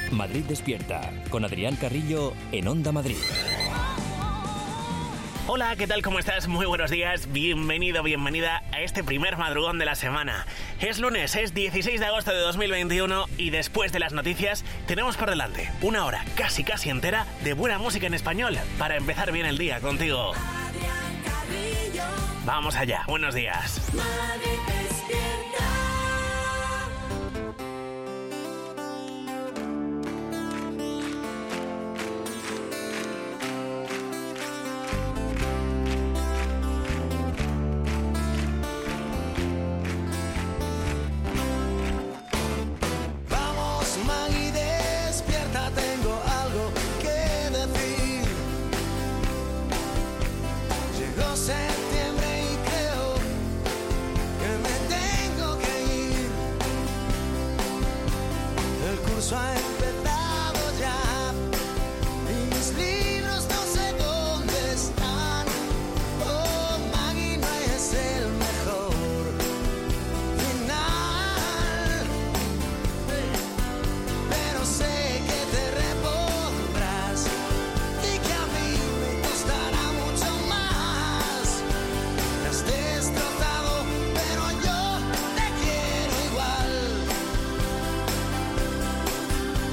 Madrid Despierta, con Adrián Carrillo en Onda Madrid. Hola, ¿qué tal? ¿Cómo estás? Muy buenos días, bienvenido, bienvenida a este primer madrugón de la semana. Es lunes, es 16 de agosto de 2021 y después de las noticias tenemos por delante una hora casi entera de buena música en español para empezar bien el día contigo. Vamos allá, buenos días. Ha empezado ya y mis libros no sé dónde están. Oh, Maggie, no es el mejor final, pero sé que te repondrás y que a mí me costará mucho más. Me has destrozado, pero yo te quiero igual.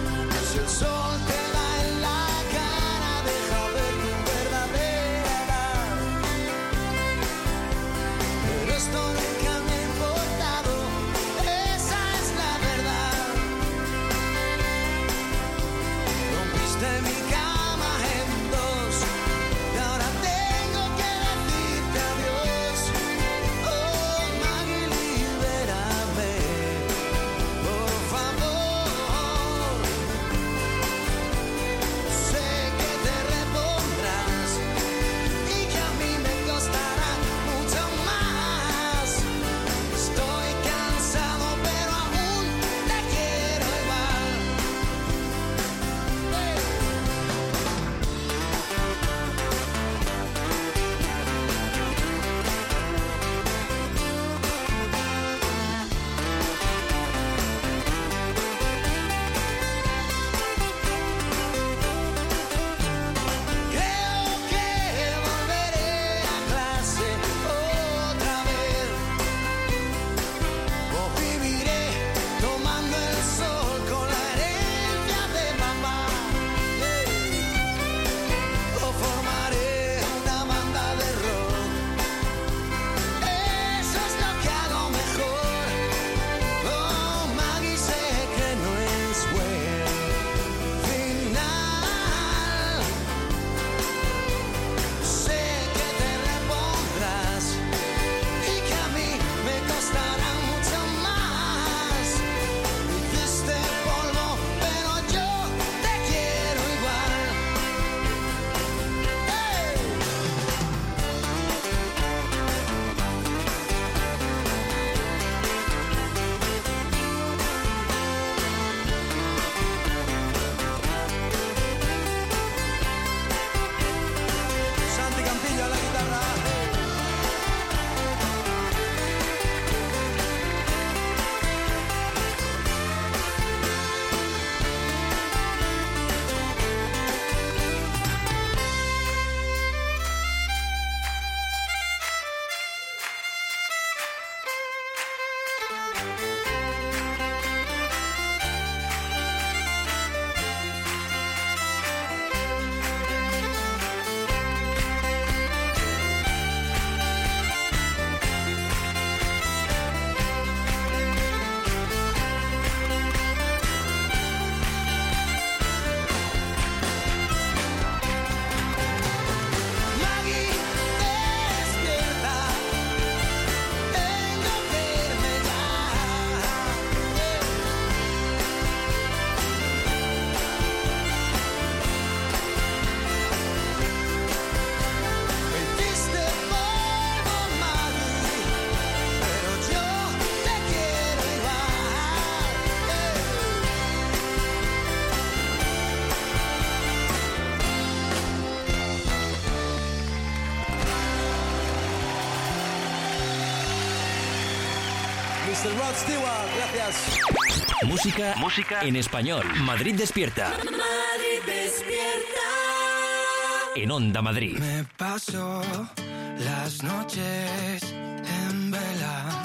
Mr. Rod Stewart, gracias. Música en español. Madrid despierta. Madrid despierta. En Onda Madrid. Me paso las noches en vela.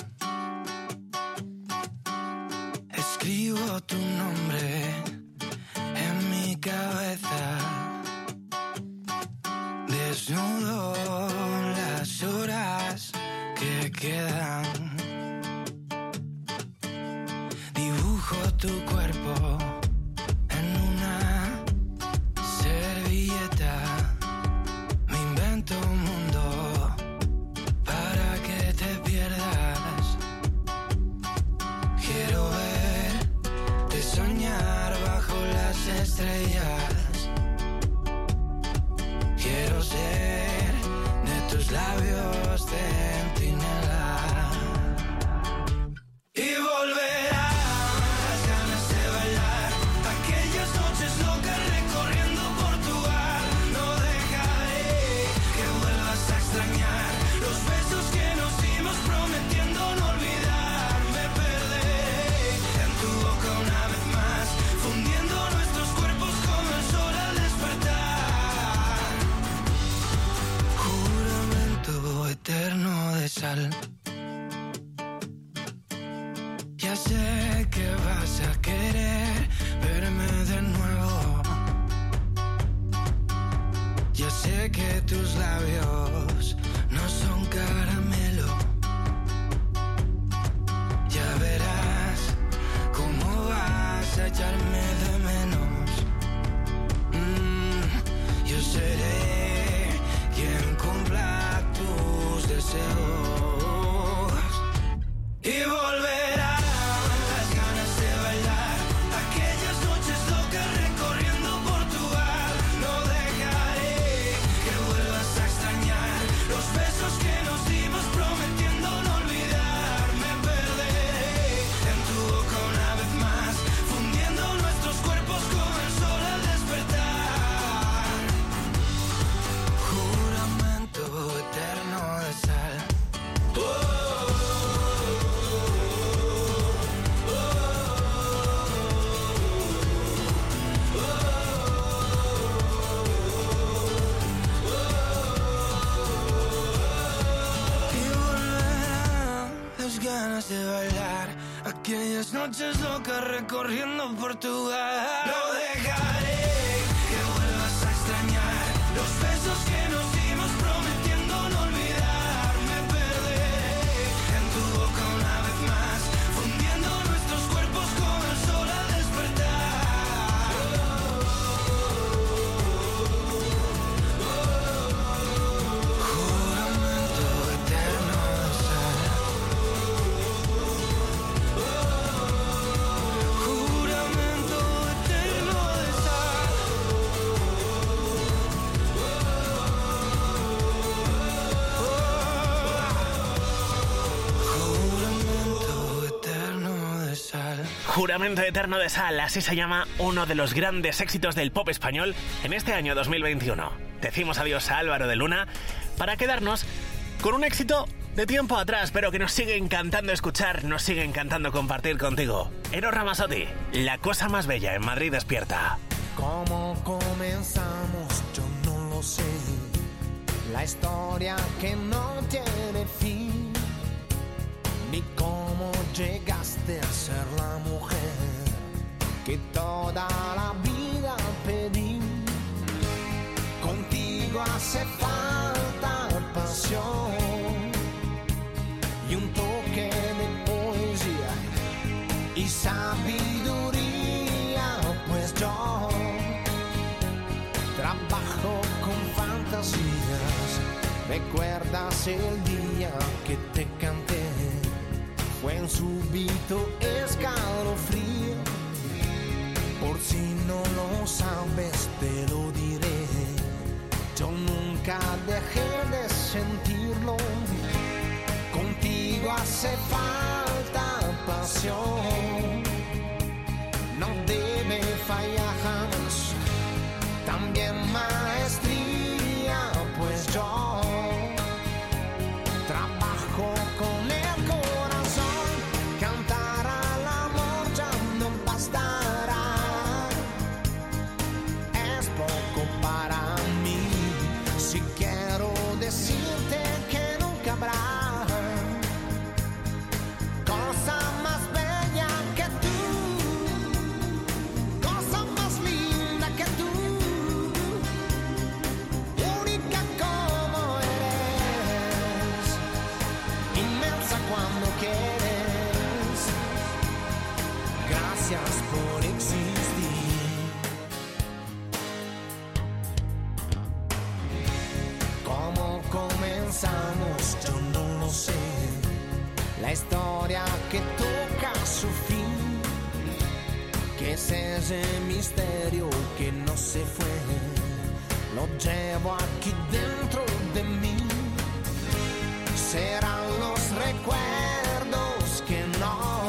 Escribo tu nombre en mi cabeza. Desnudo las horas que quedan. Dibujo tu cuerpo en una servilleta. Me invento un mundo para que te pierdas. Quiero verte soñar bajo las estrellas. Quiero ser de tus labios centinela. Y volverán las ganas de bailar, aquellas noches locas recorriendo Portugal. No dejaré que vuelvas a extrañar los besos que nos dimos prometiendo no olvidar. Me perderé en tu boca una vez más, fundiendo nuestros cuerpos como el sol al despertar. Juramento eterno de sal. Ya sé que vas a querer verme de nuevo. Ya sé que tus labios no son caramelo. Ya verás cómo vas a echarme de menos. Yo seré quien cumpla tus deseos. Y volverán las ganas de bailar, aquellas noches locas recorriendo Portugal. No dejaré que vuelvas a extrañar los besos que nos dimos prometiendo no olvidar. Me perderé en tu boca una vez más, fundiendo nuestros cuerpos como el sol al despertar. Juramento eterno de sal. Ganas de bailar, aquellas noches locas recorriendo Portugal. No dejaré que vuelvas a extrañar los besos que nos dimos prometiendo no olvidar. Me perderé en tu boca una vez más, fundiendo nuestros cuerpos como el sol al despertar. Juramento eterno de sal. Juramento eterno de sal. Juramento eterno de sal. Juramento eterno de sal, así se llama uno de los grandes éxitos del pop español en este año 2021. Decimos adiós a Álvaro de Luna para quedarnos con un éxito de tiempo atrás, pero que nos sigue encantando escuchar, nos sigue encantando compartir contigo. Eros Ramazzotti, La cosa más bella en Madrid despierta. ¿Cómo comenzamos? Yo no lo sé. La historia que no tiene fin. Ni cómo llegaste a ser la mujer que toda la vida pedí. Contigo hace falta pasión y un toque de poesía y sabiduría, pues yo trabajo con fantasías. ¿Recuerdas el día que te canté? Fue un súbito escalofrío. Por si no lo sabes, te lo diré. Yo nunca dejé de sentirlo. Contigo hace falta pasión. No debe fallar jamás. También maestría, pues yo trabajo con el corazón. Gracias por existir. ¿Cómo comenzamos? Yo no lo sé. La historia que toca su fin, que es ese misterio que no se fue, lo llevo aquí dentro de mí. Serán los recuerdos que no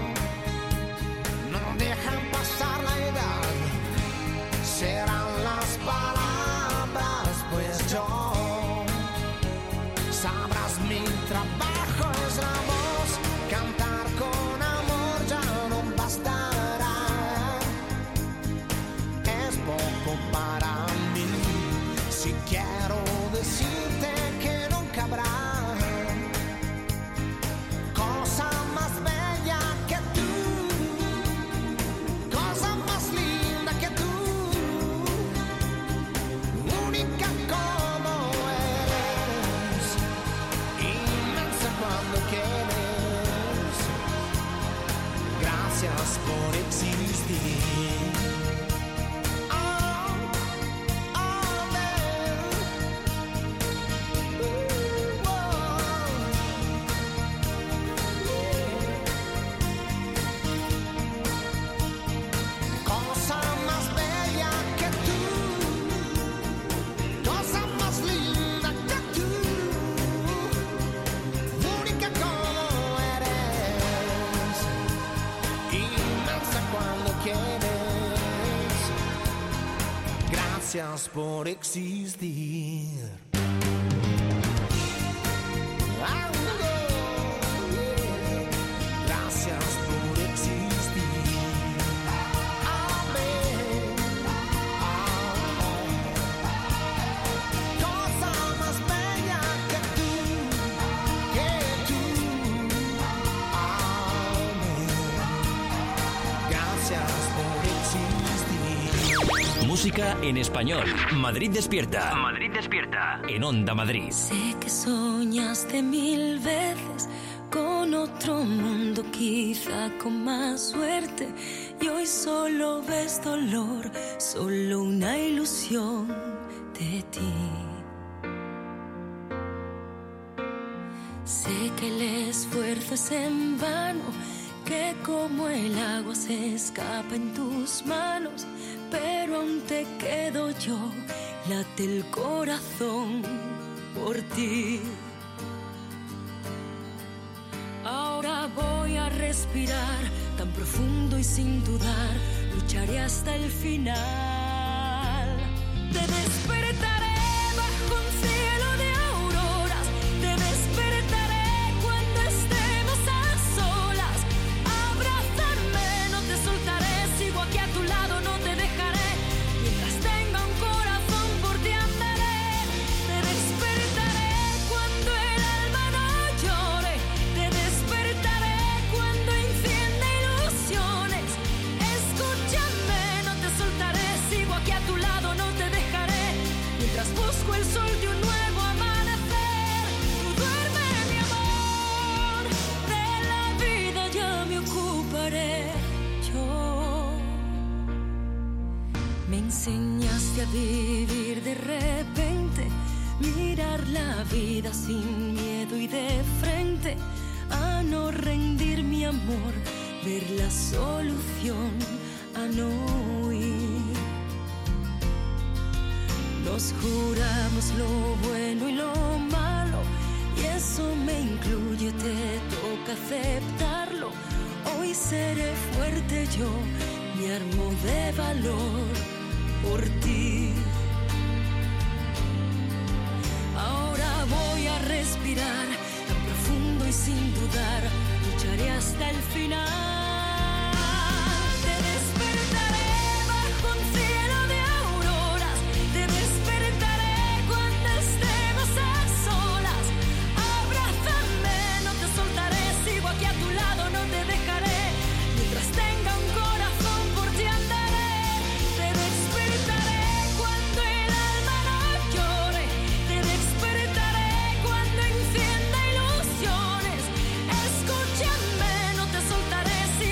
dejan pasar la edad. Serán las palabras, pues yo, sabrás, mi trabajo es la voz. Cantar con amor ya no bastará. Es poco para mí. Si quiero decirte que nunca habrá cosa más bella que tú, cosa más linda que tú, única como eres, inmensa cuando quieres. Gracias por existir. Gracias por existir. Gracias por existir. Amén. Cosa más bella que tú, amén. Gracias por existir. Música en español. Madrid despierta. Madrid despierta. En Onda Madrid. Sé que soñaste 1000 veces con otro mundo, quizá con más suerte, y hoy solo ves dolor, solo una ilusión de ti. Sé que el esfuerzo es en vano, que como el agua se escapa en tus manos, pero aún te quedo yo, late el corazón por ti. Ahora voy a respirar tan profundo y sin dudar, lucharé hasta el final. Te despertaré bajo un cielo de auroras, te despertaré cuando estemos a solas. Abrázame, no te soltaré, sigo aquí a tu lado, no te dejaré. Mientras tenga un corazón por ti andaré. Te despertaré cuando el alma no llore, te despertaré cuando encienda ilusiones. Escúchame, no te soltaré, sigo aquí a tu lado, no te dejaré. Mientras busco el sol de un nuevo amanecer, tú duerme, mi amor, de la vida ya me ocuparé yo. Me enseñaste a vivir de repente, mirar la vida sin miedo y de frente, a no rendir mi amor, ver la solución, a no huir. Nos juramos lo bueno y lo malo, y eso me incluye, te toca aceptarlo. Hoy seré fuerte yo, me armo de valor por ti. Ahora voy a respirar tan profundo y sin dudar, lucharé hasta el final. Te despertaré bajo un cielo de auroras, te despertaré cuando estemos a solas. Abrázame, no te soltaré, sigo aquí a tu lado, no te dejaré. Mientras tenga un corazón por ti andaré. Te despertaré cuando el alma no llore, te despertaré cuando encienda ilusiones. Escúchame, no te soltaré,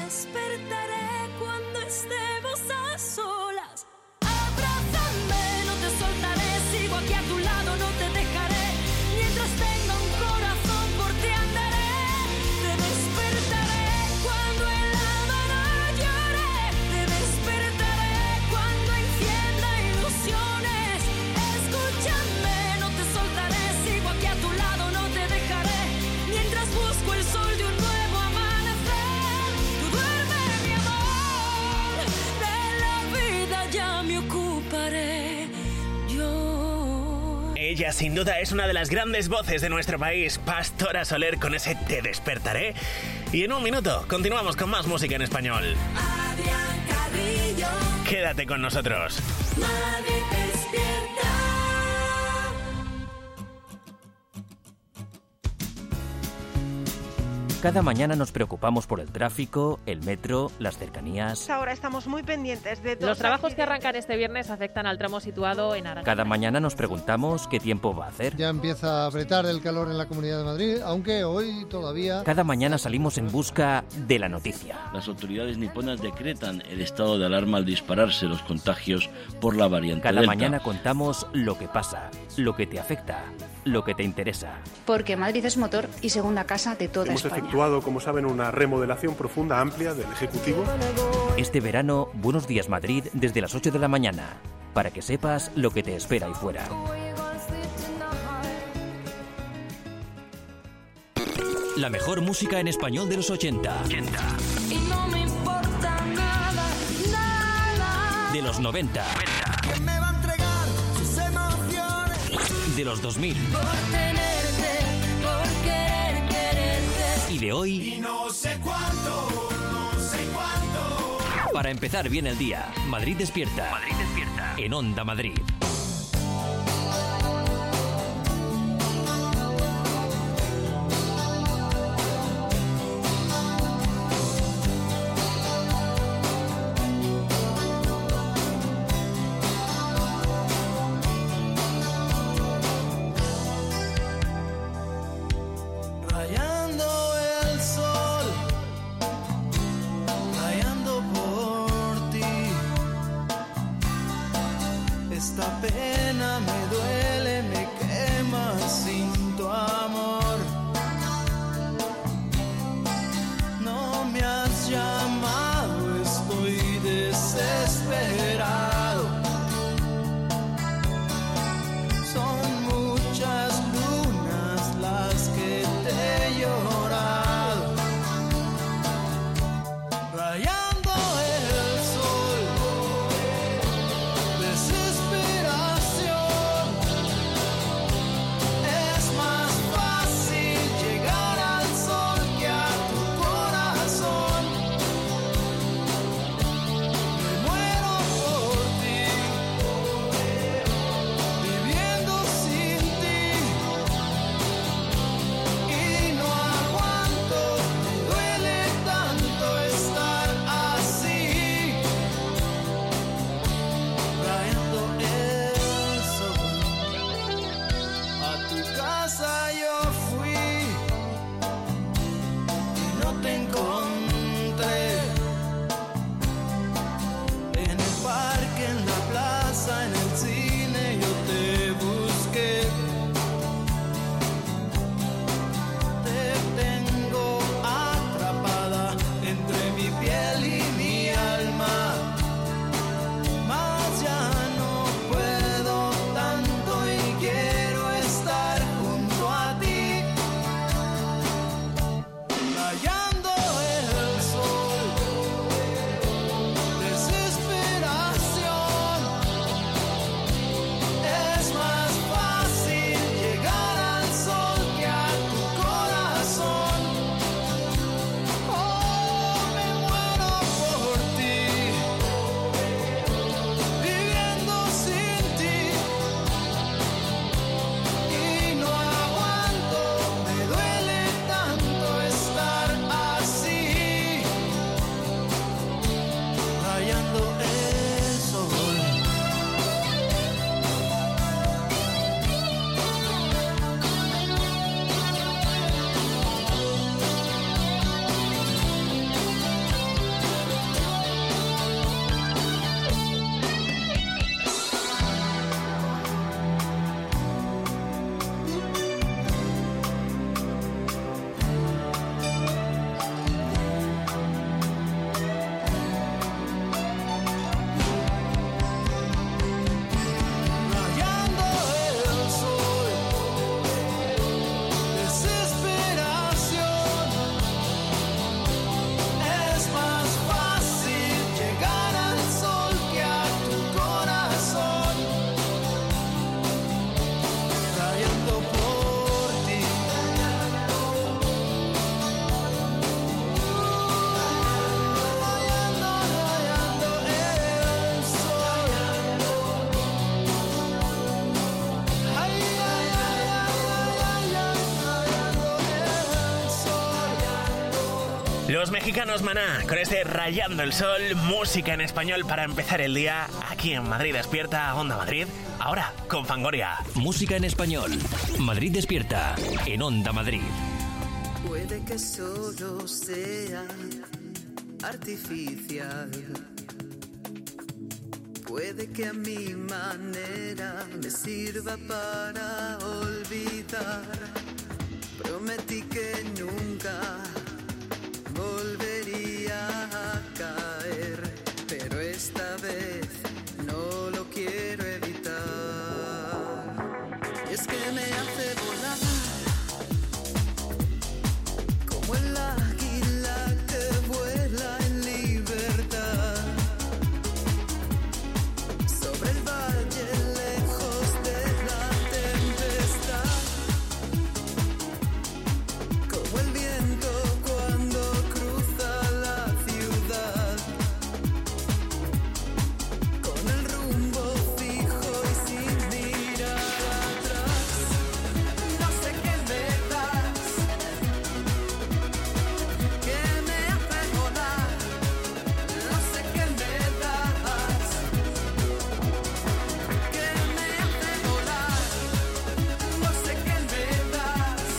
despertaré cuando estemos a solas. Abrázame, no te soltaré, sigo aquí a tu lado, no te dejaré. Mientras tenga un corazón por ti andaré. Te despertaré cuando en la mano llore. Te despertaré cuando encienda ilusiones. Escúchame, no te soltaré, sigo aquí a tu lado, no te dejaré. Mientras busco el sol de un nuevo amanecer. Tú duerme, mi amor, de la vida ya me ocuparé yo. Ella sin duda es una de las grandes voces de nuestro país, Pastora Soler, con ese Te despertaré. Y en un minuto continuamos con más música en español. Adrián Carrillo, Quédate con nosotros. Madrid despierta. Cada mañana nos preocupamos por el tráfico, el metro, las cercanías. Ahora estamos muy pendientes de Los trabajos que arrancan este viernes afectan al tramo situado en Aranda. Cada mañana nos preguntamos qué tiempo va a hacer. Ya empieza a apretar el calor en la Comunidad de Madrid, aunque hoy todavía... Cada mañana salimos en busca de la noticia. Las autoridades niponas decretan el estado de alarma al dispararse los contagios por la variante Cada Delta. mañana contamos lo que pasa, lo que te afecta, lo que te interesa. Porque Madrid es motor y segunda casa de toda Hemos España. efectuado, como saben, una remodelación profunda, amplia del Ejecutivo. Este verano, Buenos Días Madrid desde las 8 de la mañana, para que sepas lo que te espera ahí fuera. La mejor música en español de los 80. Y no me importa nada, nada. De los 90. ¿Quién me va a entregar sus emociones? De los 2000. Por tenerte, por querer quererte. Y de hoy. Y no sé cuánto, no sé cuánto. Para empezar bien el día, Madrid despierta. Madrid despierta. En Onda Madrid. Rayando el sol, rayando por ti. Esta pena me duele, me quema sin tu amor. No me has llamado, estoy desesperado. Son muchas lunas las que te he llorado. Rayando el sol, desesperación. Es más fácil llegar al sol que a tu corazón. Me muero por ti, viviendo sin ti. Y no aguanto, me duele tanto estar así. Rayando el sol, a tu casa yo fui y no te encontré. En el parque, en la plaza, en el cine yo te busqué. Te tengo atrapada entre mi piel y mi alma. Mas ya no puedo tanto y quiero estar junto a ti. Rayando el Los mexicanos Maná, con este Rayando el Sol, música en español para empezar el día aquí en Madrid Despierta, Onda Madrid, ahora con Fangoria. Música en español, Madrid Despierta, en Onda Madrid. Puede que solo sea artificial. Puede que a mi manera me sirva para olvidar. Prometí que nunca volvería a caer, pero esta vez no lo quiero evitar. Y es que me hace volar como el águila que vuela en libertad sobre el valle lejos de la tempestad, como el viento cuando cruza la ciudad, con el rumbo fijo y sin mirar atrás. No sé qué me das, que me hace volar. No sé qué me das, que me hace volar. No sé qué me das,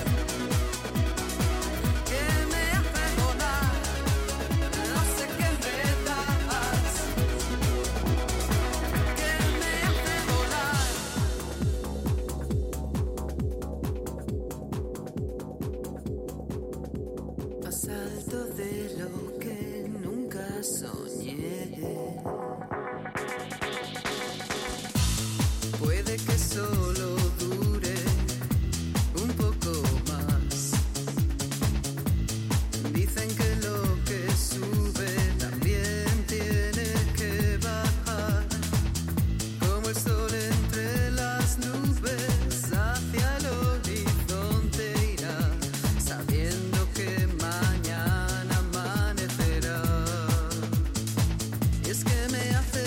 que me hace volar. No sé qué me das, que me hace volar. Más alto de lo que nunca soñé. Puede que solo dure un poco más. Dicen que lo que sube también tiene que bajar, como el sol entre las nubes hacia el horizonte irá, sabiendo que mañana amanecerá. Y es que me hace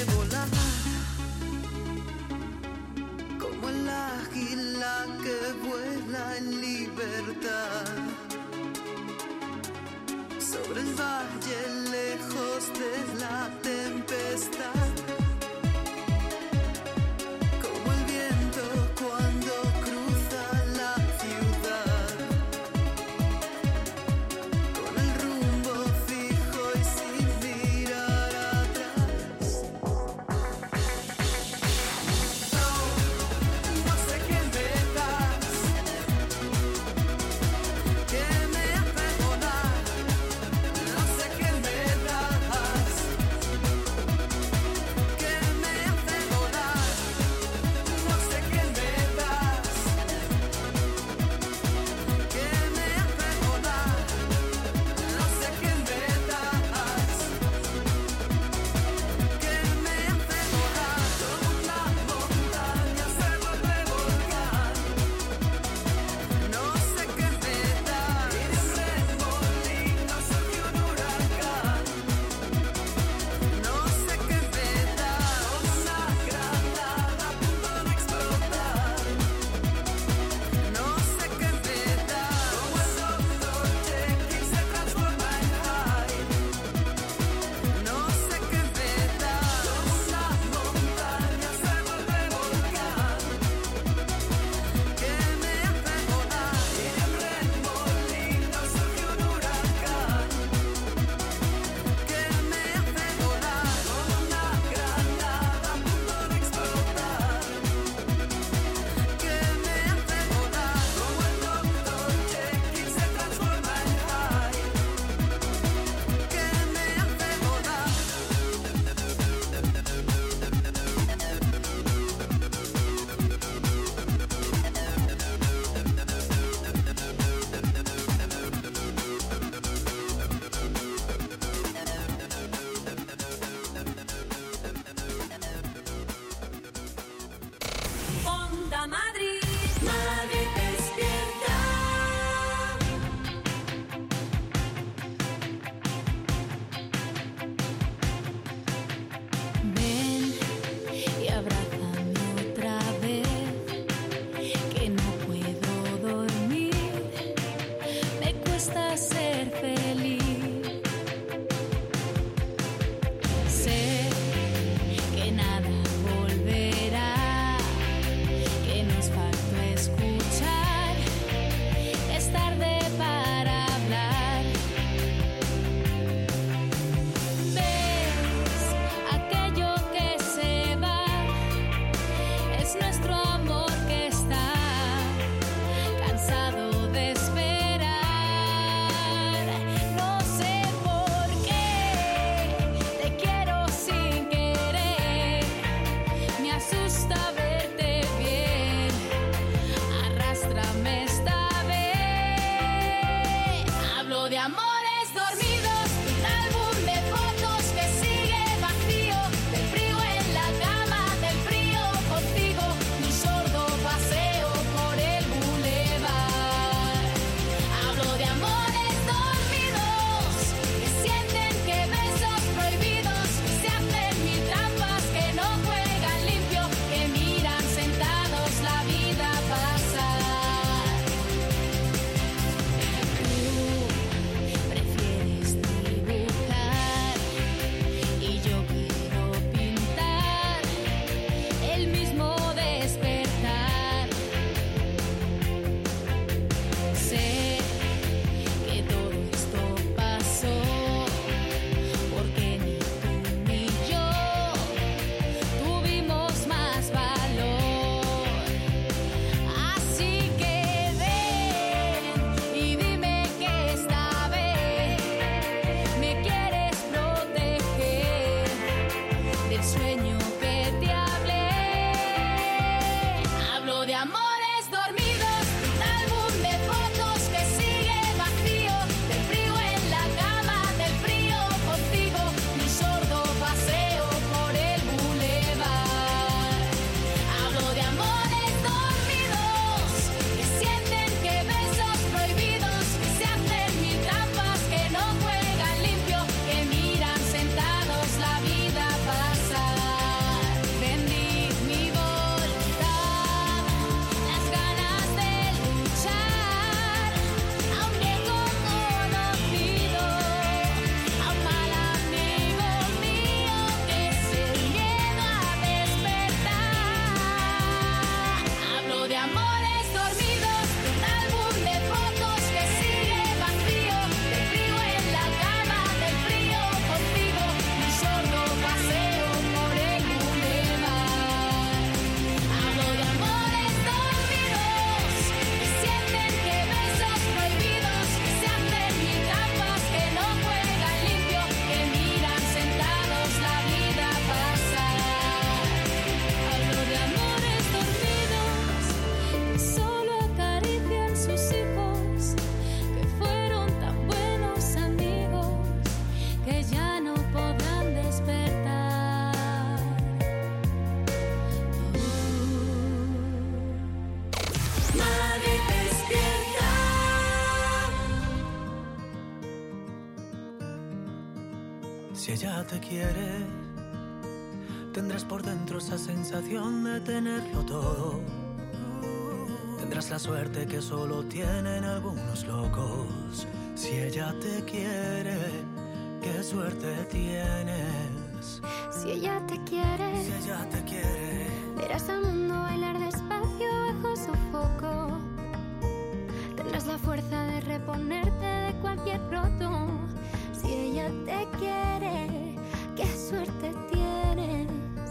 Si ella te quiere, tendrás por dentro esa sensación de tenerlo todo. Tendrás la suerte que solo tienen algunos locos. Si ella te quiere, qué suerte tienes. Si ella te quiere, si ella te quiere, verás al mundo bailar despacio bajo su foco. Tendrás la fuerza de reponerte de cualquier roto. Si ella te quiere, qué suerte tienes.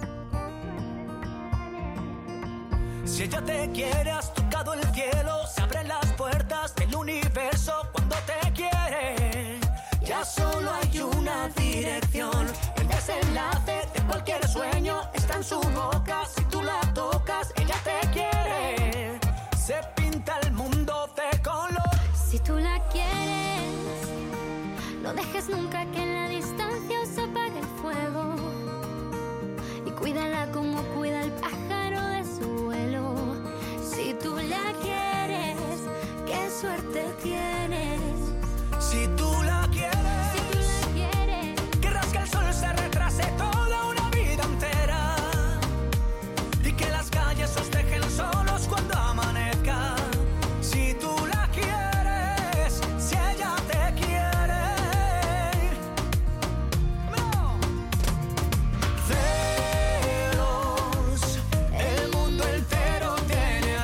Si ella te quiere, has tocado el cielo. Se abren las puertas del universo cuando te quiere. Ya solo hay una dirección. El desenlace de cualquier sueño está en su boca. Si tú la tocas, ella te quiere. Se pinta el mundo de color. Si tú la quieres, no dejes nunca que en la distancia os apague el fuego. Y cuídala como cuida el pájaro de su vuelo. Si tú la quieres, qué suerte tienes. Si tú la quieres, si tú la quieres, querrás que el sol se retrase toda una vida entera. Y que las calles os dejen solos cuando amanezca. Si tú la quieres, si ella te quiere. ¡No! Celos, el mundo entero tiene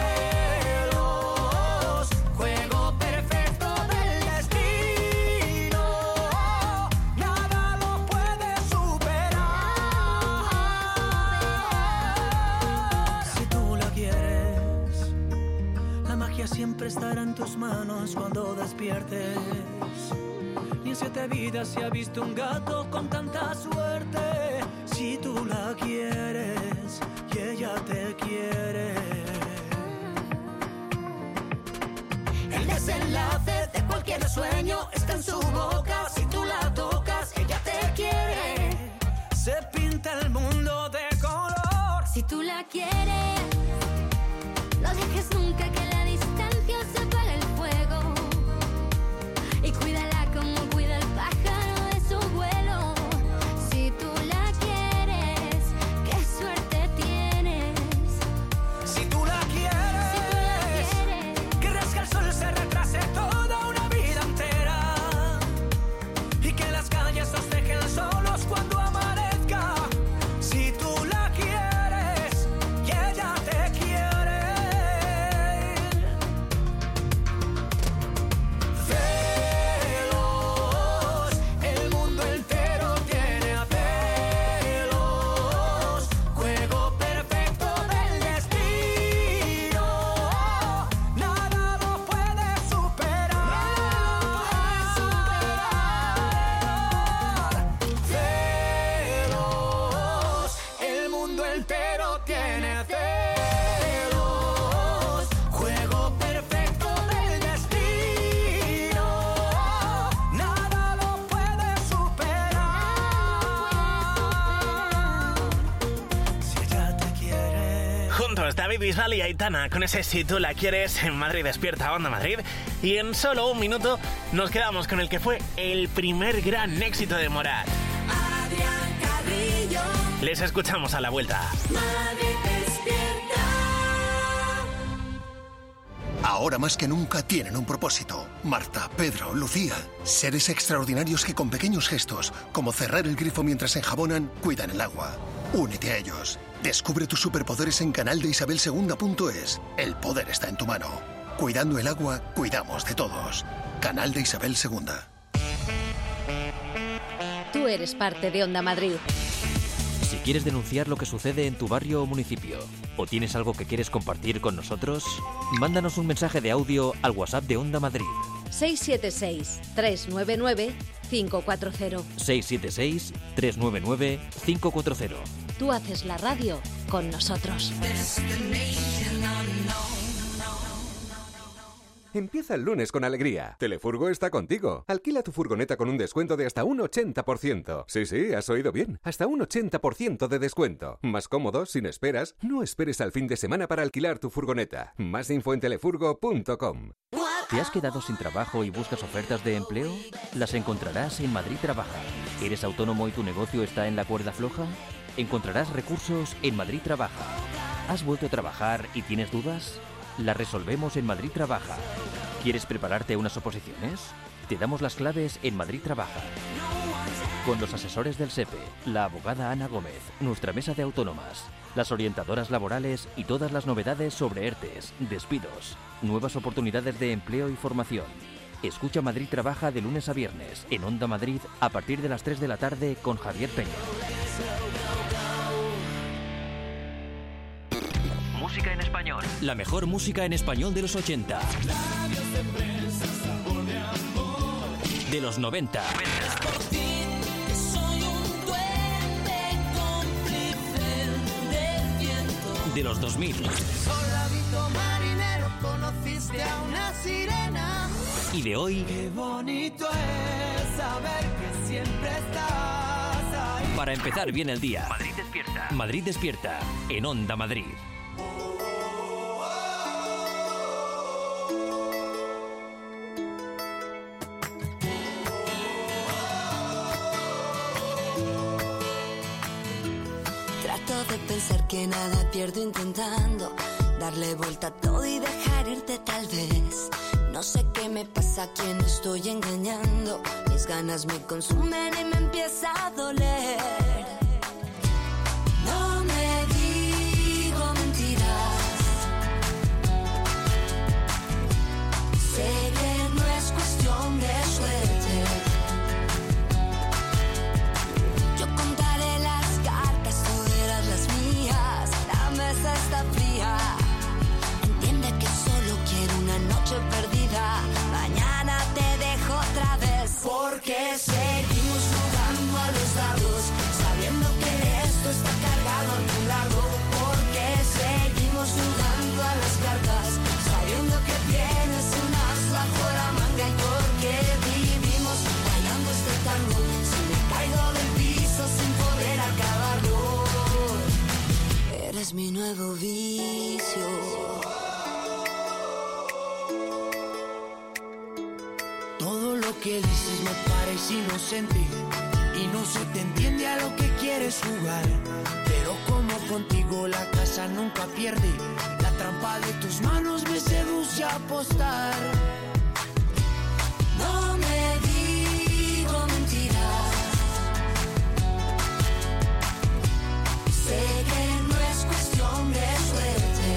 celos. Juego perfecto del destino. Nada lo puede superar. Si tú la quieres, la magia siempre estará en tus manos cuando despiertes. Ni en 7 vidas se ha visto un gato con tanta suerte. Si tú la quieres y ella te quiere. El desenlace de cualquier sueño está en su boca. Si tú la tocas, ella te quiere. Se pinta el mundo de color. si tú la quieres, no dejes nunca que la distancia se apague el fuego. Y cuídala como cuida el pájaro de su vuelo. Si tú la quieres, qué suerte tienes. Si tú la quieres, querrás que el sol se retrase toda una vida entera. Y que las calles os dejen solos cuando amanezca. Si tú la quieres y ella te quiere. Celos, el mundo entero tiene a celos. Juego perfecto del destino. Nada lo puede superar. Celos, el mundo entero tiene celos. Juego perfecto del destino. Nada lo puede superar. Si ella te quiere. Juntos, David Bisbal y Aitana, con ese Si tú la quieres en Madrid Despierta, Onda Madrid. Y en solo un minuto nos quedamos con el que fue el primer gran éxito de Morat. Adrián Carrillo, Les escuchamos a la vuelta. Madrid despierta. Ahora más que nunca tienen un propósito. Marta, Pedro, Lucía. Seres extraordinarios que con pequeños gestos, como cerrar el grifo mientras enjabonan, cuidan el agua. Únete a ellos. Descubre tus superpoderes en canaldeisabelsegunda.es. El poder está en tu mano. Cuidando el agua, cuidamos de todos. Canal de Isabel II. Tú eres parte de Onda Madrid. Si quieres denunciar lo que sucede en tu barrio o municipio, o tienes algo que quieres compartir con nosotros, mándanos un mensaje de audio al WhatsApp de Onda Madrid. 676-399-540. 676-399-540. Tú haces la radio con nosotros. Empieza el lunes con alegría. Telefurgo está contigo. Alquila tu furgoneta con un descuento de hasta un 80%. Sí, has oído bien. Hasta un 80% de descuento. Más cómodo, sin esperas. No esperes al fin de semana para alquilar tu furgoneta. Más info en telefurgo.com. ¿Te has quedado sin trabajo y buscas ofertas de empleo? Las encontrarás en Madrid Trabaja. ¿Eres autónomo y tu negocio está en la cuerda floja? Encontrarás recursos en Madrid Trabaja. ¿Has vuelto a trabajar y tienes dudas? Las resolvemos en Madrid Trabaja. ¿Quieres prepararte a unas oposiciones? Te damos las claves en Madrid Trabaja. Con los asesores del SEPE, la abogada Ana Gómez, nuestra mesa de autónomas, las orientadoras laborales y todas las novedades sobre ERTES, despidos, nuevas oportunidades de empleo y formación. Escucha Madrid Trabaja de lunes a viernes en Onda Madrid a partir de las 3 de la tarde con Javier Peña. Música en español. La mejor música en español de los 80. De los 90. De los 2000. Soldadito marinero, conociste a una sirena. Y de hoy. Qué bonito es saber que siempre estás ahí. Para empezar bien el día. Madrid despierta. Madrid despierta. En Onda Madrid. Trato de pensar que nada pierdo intentando darle vuelta a todo y dejar irte tal vez. No sé qué me pasa, a quién estoy engañando. Mis ganas me consumen y me empieza a doler. No me digo mentiras. Sé que no es cuestión de suerte. Yo contaré las cartas, tú eras las mías. La mesa está fría. Entiende que solo quiero una noche perdida. Mañana te dejo otra vez. Porque seguimos jugando a los dados, sabiendo que esto está cargado a tu lado. Porque seguimos jugando a las cartas, sabiendo que tienes un as bajo la manga. Y porque vivimos bailando este tango, si me caigo del piso sin poder acabarlo. Eres mi nuevo vicio. Todo lo que dices me parece inocente y no se te entiende a lo que quieres jugar. Pero como contigo la casa nunca pierde, la trampa de tus manos me seduce a apostar. No me digo mentiras. Sé que no es cuestión de suerte.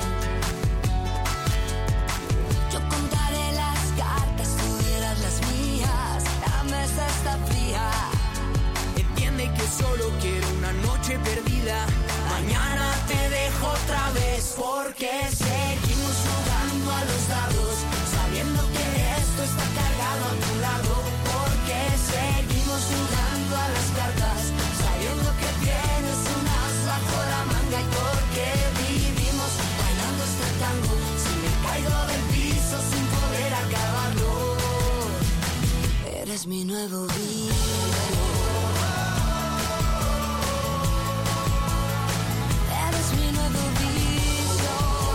Yo contaré las cartas, tú eras las mías. La mesa está fría. Entiende que solo quiero una noche perdida. Mañana te dejo otra vez. Porque seguimos jugando a los dados, sabiendo que esto está cargado a tu lado. Porque seguimos jugando a las cartas, sabiendo que tienes un as bajo la manga. Y porque vivimos bailando este tango, si me caigo del piso sin poder acabarlo. Eres mi nuevo vicio. Eres mi nuevo vicio.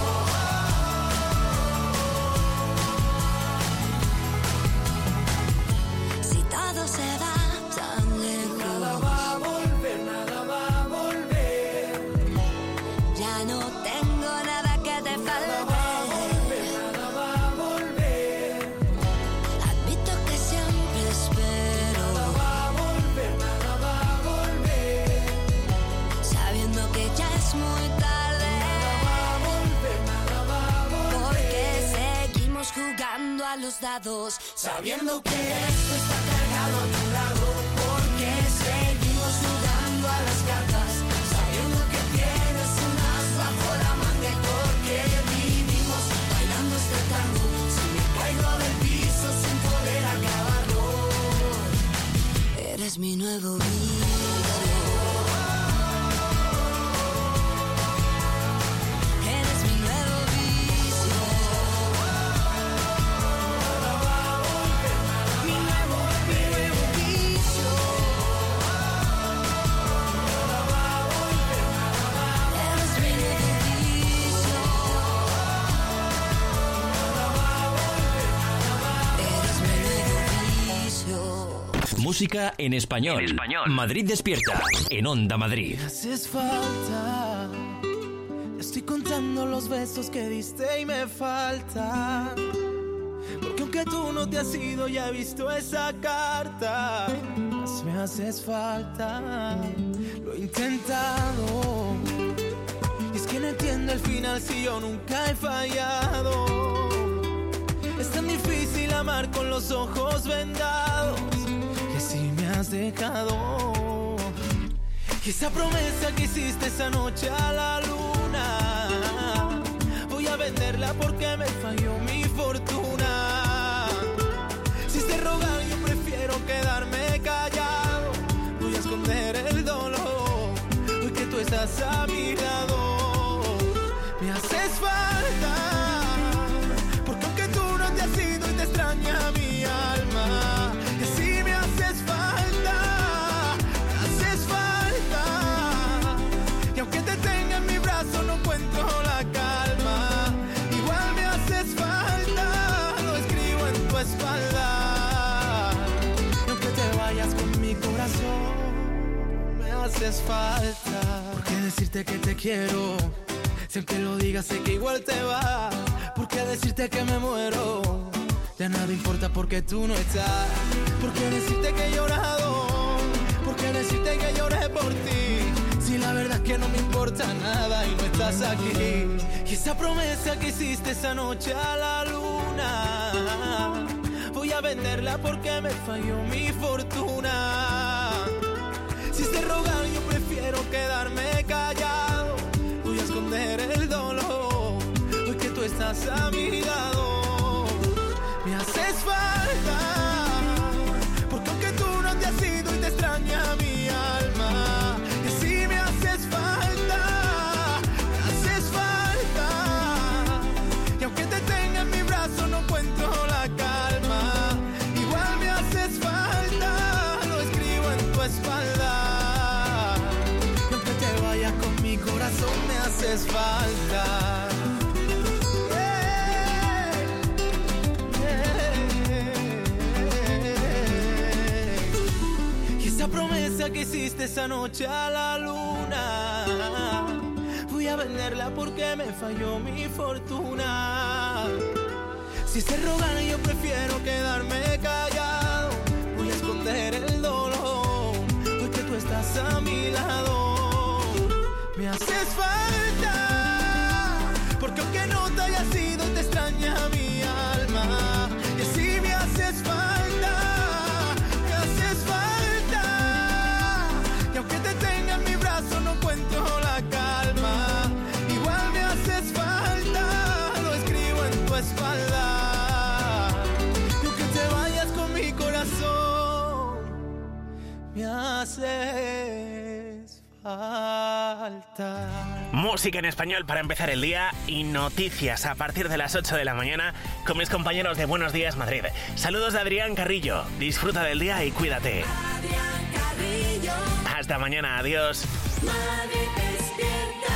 Si todo se va tan lejos, Nada va a volver, nada va a volver. ya no tengo nada que te falte. Nada va a volver. Admito que siempre espero. Nada va a volver, nada va a volver. Sabiendo que ya es muy tarde. Nada va a volver, nada va a volver. Porque seguimos jugando a los dados, Sabiendo que esto está cargado a tu lado. Porque seguimos jugando a las cartas, sabiendo que tienes un as bajo la manga. Y porque vivimos bailando este tango, si me caigo del piso sin poder acabarlo. eres mi nuevo vicio. Eres mi nuevo vicio. Mi nuevo vicio. Eres mi nuevo vicio. Eres mi nuevo vicio. Música en español. Madrid despierta. En Onda Madrid. Me haces falta. Estoy contando los besos que diste y me falta. Porque aunque tú no te has ido, ya he visto esa carta. Más me haces falta. Lo he intentado. Y es que no entiendo el final si yo nunca he fallado. Es tan difícil amar con los ojos vendados. Que si me has dejado. Y esa promesa que hiciste esa noche a la luna, voy a venderla porque me falló mi fortuna. Si te rogar yo prefiero quedarme callado. Voy a esconder el dolor, hoy que tú estás a mi lado. Me haces falta, porque aunque tú no te has ido y te extraña mi alma, y así me haces falta, me haces falta. Y aunque te tenga en mi brazo no encuentro la calma, igual me haces falta, lo escribo en tu espalda. Y aunque te vayas con mi corazón, me haces falta. ¿Por qué decirte que te quiero? Si aunque lo digas sé que igual te va. ¿Por qué decirte que me muero? Ya nada importa porque tú no estás. ¿Por qué decirte que he llorado? ¿Por qué decirte que lloré por ti? Si la verdad es que no me importa nada y no estás aquí. Y esa promesa que hiciste esa noche a la luna, voy a venderla porque me falló mi fortuna. Si te rogar yo prefiero quedarme callado. Voy a esconder el dolor, hoy que tú estás a mi lado. Me haces falta, porque aunque tú no te has ido y te extraña mi alma, y así me haces falta, me haces falta. Y aunque te tenga en mi brazo no encuentro la calma, igual me haces falta, lo escribo en tu espalda. Y aunque te vayas con mi corazón me haces falta. Y esa promesa que hiciste esa noche a la luna, voy a venderla porque me falló mi fortuna. Si se rogan yo prefiero quedarme callado. Voy a esconder el dolor, hoy que tú estás a mi lado. Me haces falta, porque aunque no te hayas ido te extraña mi alma. Y así me haces falta, me haces falta. Y aunque te tenga en mi brazo no encuentro la calma, igual me haces falta, lo escribo en tu espalda. Y aunque te vayas con mi corazón, me haces falta. Música en español para empezar el día y noticias a partir de las 8 de la mañana con mis compañeros de Buenos Días Madrid. Saludos de Adrián Carrillo. Disfruta del día y cuídate. Hasta mañana. Adiós. Madrid despierta.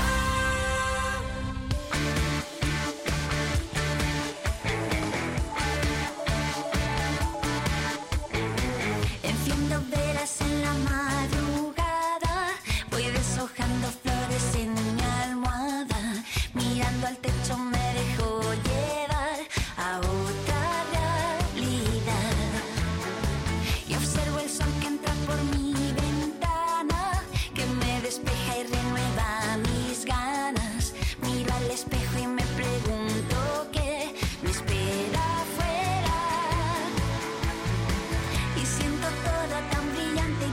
Enciendo velas en la madrugada, voy deshojando flores en mi almohada, mirando al techo me dejo llevar a otra realidad y observo el sol que entra por mi ventana, que me despeja y renueva mis ganas. Miro al espejo y me pregunto qué me espera afuera y siento todo tan brillante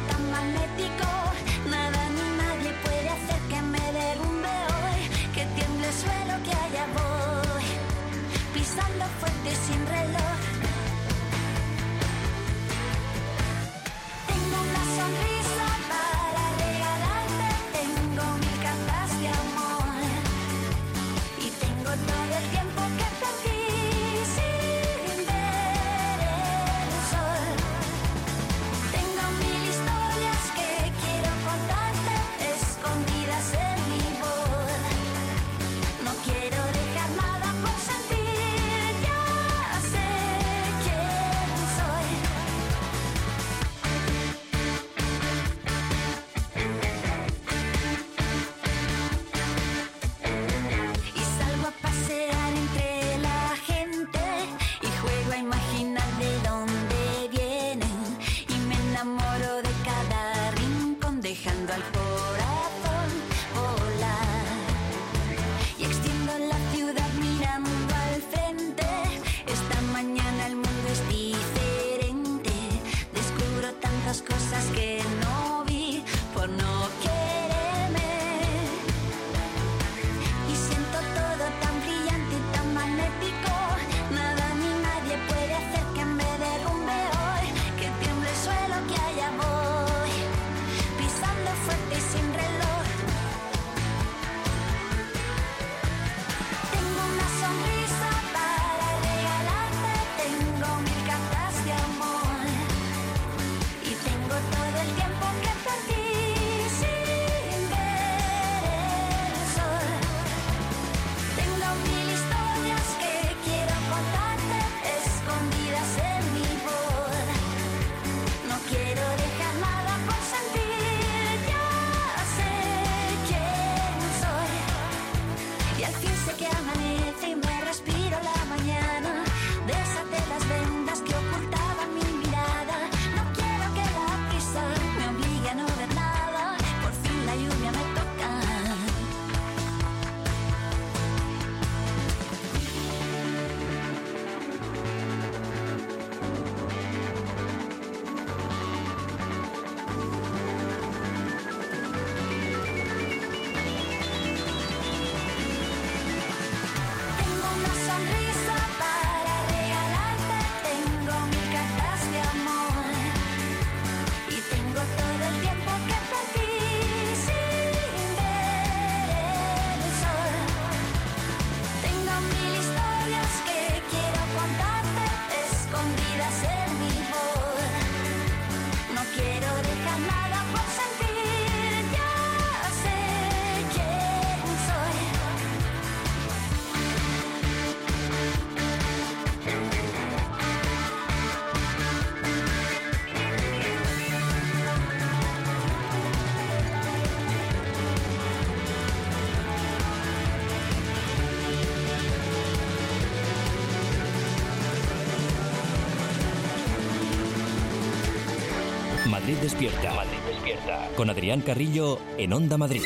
Madrid despierta. Madrid despierta. Con Adrián Carrillo en Onda Madrid.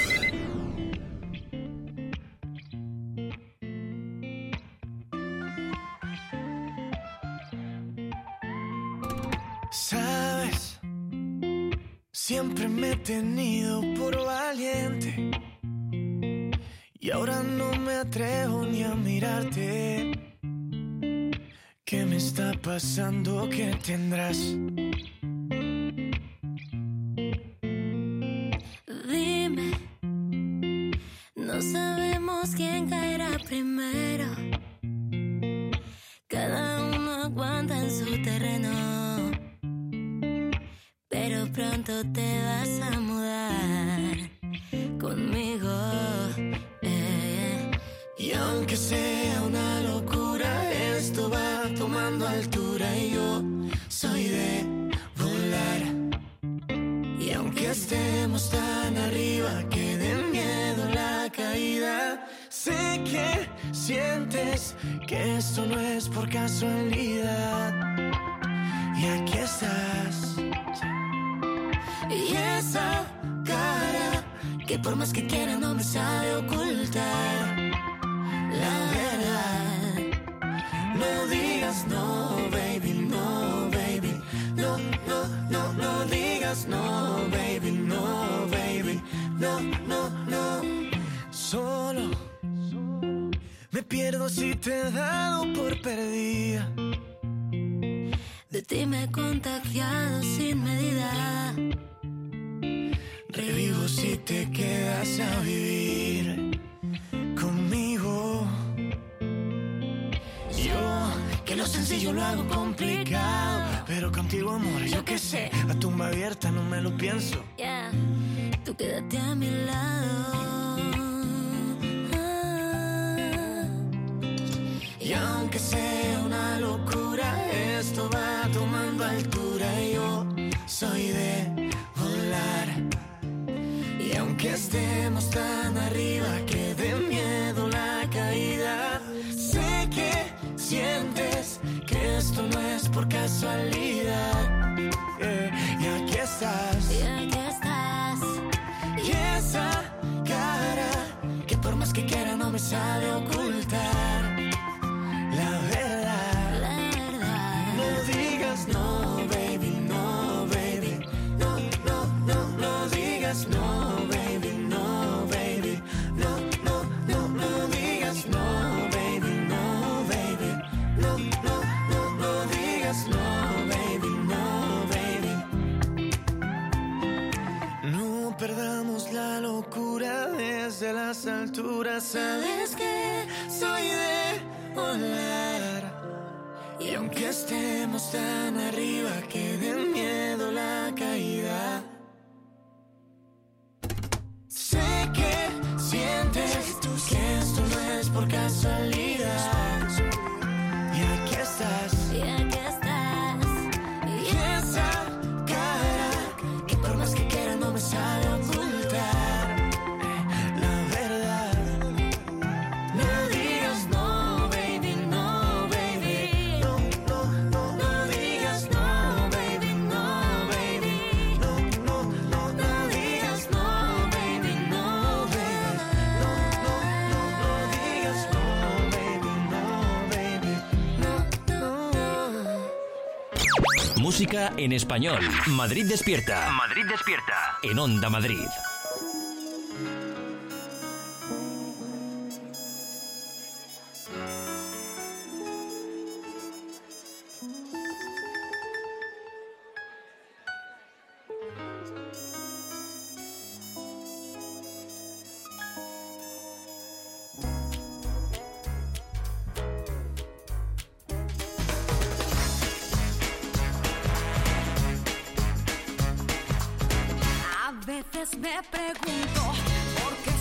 Sabes, siempre me he tenido por valiente y ahora no me atrevo ni a mirarte. ¿Qué me está pasando? ¿Qué tendrás? Dime, no sabemos quién caerá primero. Cada uno aguanta en su terreno, pero pronto te vas a mudar conmigo. Y aunque sea una locura, esto va tomando altura y yo soy de volar. Y aunque estemos tan arriba que dé miedo la caída, sé que sientes que esto no es por casualidad. Y aquí estás. Y esa cara que por más que quiera no me sabe ocultar la verdad. No digas no, baby, no, baby. No, no, no, no digas no, baby, no, baby. No, no, no. Solo me pierdo si te he dado por perdida. De ti me he contagiado sin medida. Revivo si te quedas a vivir conmigo. Yo, que lo sencillo lo hago complicado, pero contigo, amor, yo qué sé, a tumba abierta no me lo pienso. Yeah, tú quédate a mi lado. Y aunque sea una locura, esto va tomando altura y yo soy de volar. Y aunque estemos tan arriba que dé miedo la caída, sé que sientes que esto no es por casualidad. Y aquí estás. Y aquí estás. Y esa cara que por más que quiera no me sabe ocultar la verdad. La verdad. No digas no, baby, no, baby. No, no, no, no digas no, baby, no, baby. No, no, no, no digas no, baby, no, baby. No, no, no, no digas no, baby, no, baby. No perdamos la locura desde las alturas. Sabes que soy de volar. Y aunque estemos tan arriba que dé miedo la caída, sé que sientes que esto no es por casualidad. Y aquí estás. Y aquí estás. Y esa cara que por más que quiera no me sabe ocultar la verdad. No digas no, baby, no, baby. No, no, no, no digas no, baby, no, baby. No, no, no, no digas no, baby, no, baby. No, no, no, no digas no, baby, no, baby. No, no. Música en español. Madrid despierta. Madrid despierta. En Onda Madrid. A veces me pregunto por qué